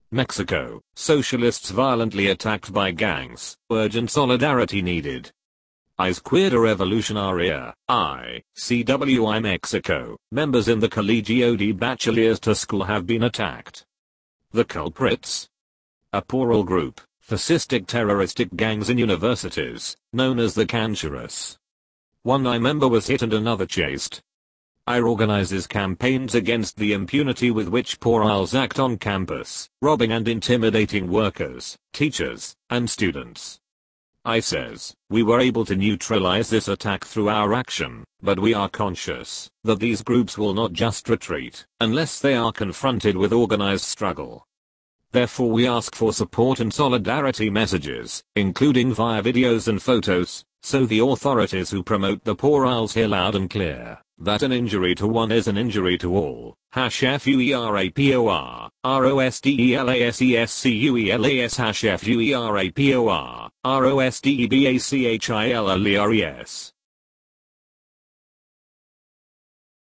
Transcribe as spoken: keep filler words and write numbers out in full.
Mexico, socialists violently attacked by gangs, urgent solidarity needed. Izquierda Revolucionaria, I, C W I Mexico, members in the Colegio de Bachilleres to School have been attacked. The culprits? A plural group, fascistic terroristic gangs in universities, known as the Cancheras. One I member was hit and another chased. I organizes campaigns against the impunity with which plurals act on campus, robbing and intimidating workers, teachers, and students. I says, we were able to neutralize this attack through our action, but we are conscious that these groups will not just retreat unless they are confronted with organized struggle. Therefore we ask for support and solidarity messages, including via videos and photos, so the authorities who promote the plurals hear loud and clear that an injury to one is an injury to all. Hash F U E R A P O R, R O S D E L A S E S C U E L A S hash F U E R A P O R, R O S D E B A C H I L L E R E S.